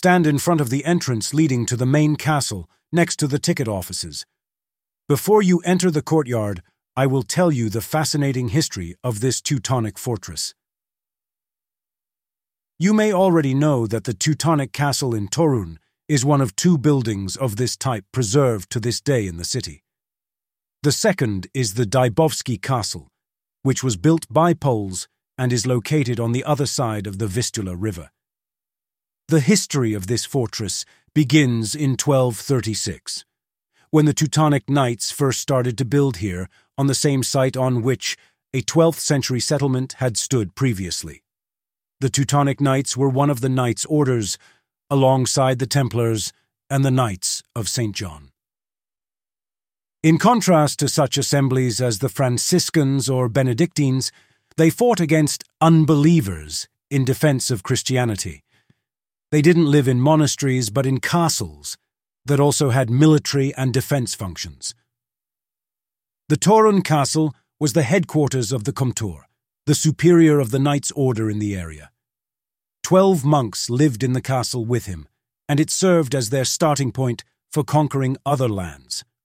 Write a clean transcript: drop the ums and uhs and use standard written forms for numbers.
stand in front of the entrance leading to the main castle, next to the ticket offices. Before you enter the courtyard, I will tell you the fascinating history of this Teutonic fortress. You may already know that the Teutonic Castle in Torun is one of 2 buildings of this type preserved to this day in the city. The second is the Dybowski Castle, which was built by Poles and is located on the other side of the Vistula River. The history of this fortress begins in 1236, when the Teutonic Knights first started to build here on the same site on which a 12th century settlement had stood previously. The Teutonic Knights were one of the Knights' orders, alongside the Templars and the Knights of St. John. In contrast to such assemblies as the Franciscans or Benedictines, they fought against unbelievers in defense of Christianity. They didn't live in monasteries but in castles that also had military and defense functions. The Torun Castle was the headquarters of the Komtur, the superior of the Knights' Order in the area. 12 monks lived in the castle with him, and it served as their starting point for conquering other lands.